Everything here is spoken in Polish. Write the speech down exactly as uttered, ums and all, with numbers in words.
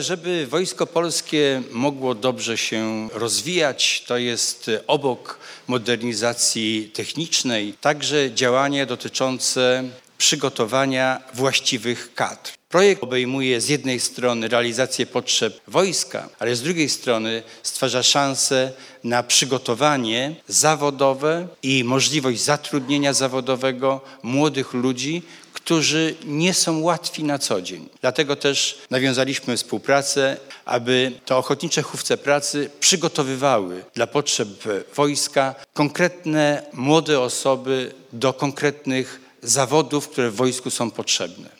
Żeby Wojsko Polskie mogło dobrze się rozwijać, to jest obok modernizacji technicznej także działania dotyczące przygotowania właściwych kadr. Projekt obejmuje z jednej strony realizację potrzeb wojska, ale z drugiej strony stwarza szansę na przygotowanie zawodowe i możliwość zatrudnienia zawodowego młodych ludzi, którzy nie są łatwi na co dzień. Dlatego też nawiązaliśmy współpracę, aby te ochotnicze hufce pracy przygotowywały dla potrzeb wojska konkretne młode osoby do konkretnych zawodów, które w wojsku są potrzebne.